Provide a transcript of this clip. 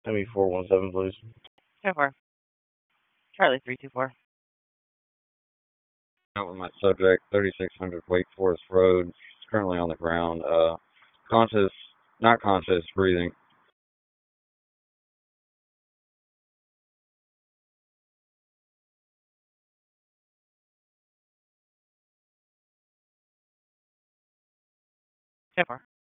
ME417, please. 10-4. Charlie 324. Out with my subject, 3600 Wake Forest Road. He's currently on the ground. Conscious, not conscious, breathing. Ten-4.